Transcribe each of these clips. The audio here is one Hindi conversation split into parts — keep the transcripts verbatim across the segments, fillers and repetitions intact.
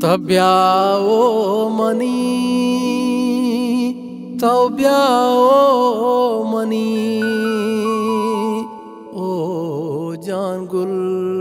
Tabiao mani, tabiao mani, o jangul.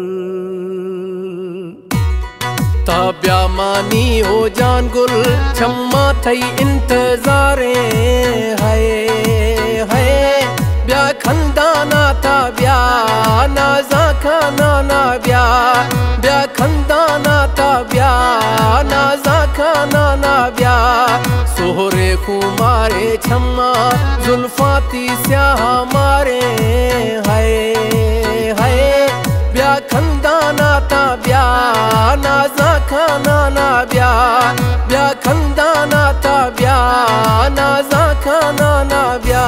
Tabia mani o jangul, chamma thai intezare hai hai. Bya khandana tabia, naza khana na bya. Bya khandana tabia, naza khana na bya. सोहरे कुमारे छम्मा जुल्फाती स्याह मारे हाय हाय. ब्या खंदाना ता ब्या नाजा खाना ना ब्या. ब्या खंदाना ता ब्या नाजा खाना ना ब्या.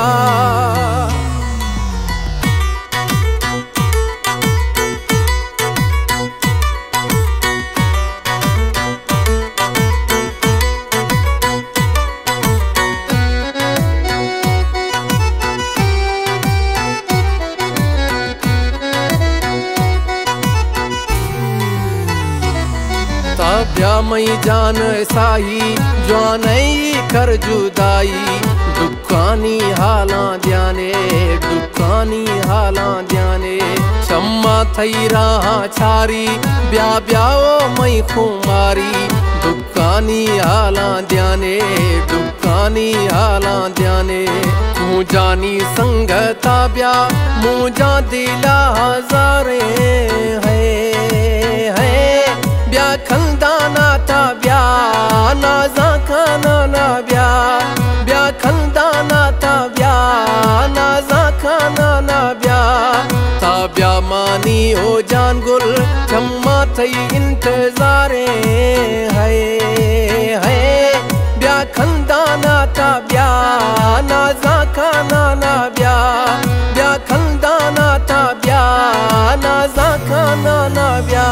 ताब्या मई जान साही जानी कर जुदाई. दुखानी हालां द्याने दुखानी हालां द्याने. शम्मा थई राह छारी ब्या ब्याओ मई खुमारी. दुखानी हालां द्याने दुखानी हालां द्याने. तू जानी संग ताब्या मुझा दिला हजारे है है. ब्या खंदाना ता ब्या नाजा खाना ना ब्या. ब्या खंदाना ता ब्या नाजा खाना ना ब्या. ताब्या मानी ओ जान गुल चम्मा थई इंतजारे है है. ब्या खंदाना ता ब्या नाजा खाना ना ब्या. ब्या खंदाना ता ब्या नाजा खाना ना ब्या.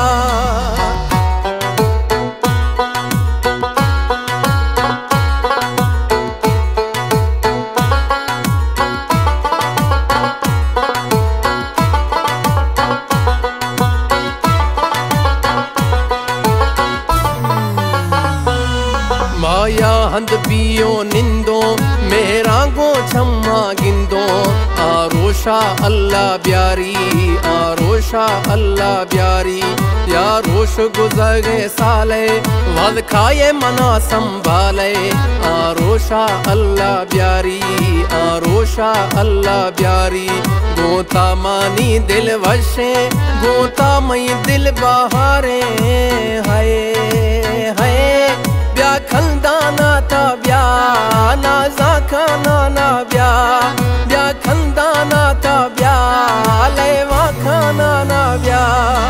माया हंद पियो निंदो मेरा गो छम्मा गिंदो. आरोशा अल्लाह ब्यारी आरोशा अल्लाह ब्यारी. या रोश गुजरे साले वद खाए मना संभाले. आरोशा अल्लाह ब्यारी आरोशा अल्लाह ब्यारी. गोता मानी दिल वशे गोता मई दिल बहारे हाय हाय. ब्या खंदाना ता ब्या नाजा खाना ना ब्या. ब्या खंदाना ता ब्या लेवा खाना ना ब्या.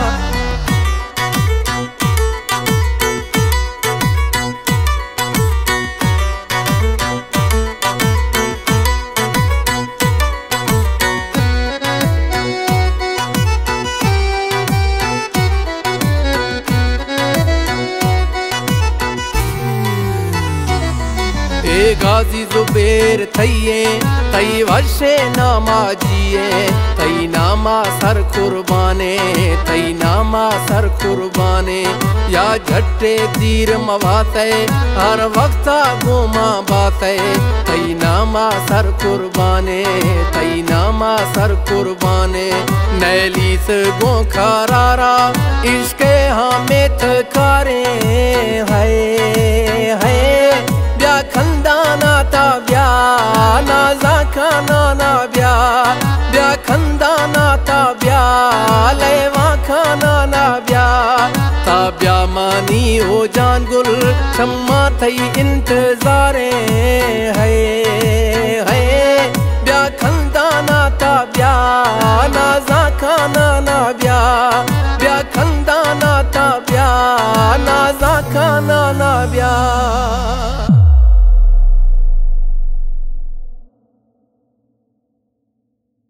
ए गाजी जुबेर थईए तई वशे नामा जिए. तई नामा सर कुर्बाने तई नामा सर कुर्बाने. या झट्टे तीर मवाते हर वक्त गोमा बाते. तई नामा सर कुर्बाने तई नामा सर कुर्बाने. नैलीस गो खरारा इश्के हमें थकारे है है. ब्या खंदाना ता ब्या नाजा खाना ना ब्या. ब्या खंदाना ता ब्या लेवा खाना ना ब्या. ताब्या मानी ओ जान गुल चम्मा थई इंतजारे है है. ब्या खंदाना ता ब्या नाजा खाना ना ब्या. ब्या खंदाना ता ब्या नाजा खाना ना ब्या.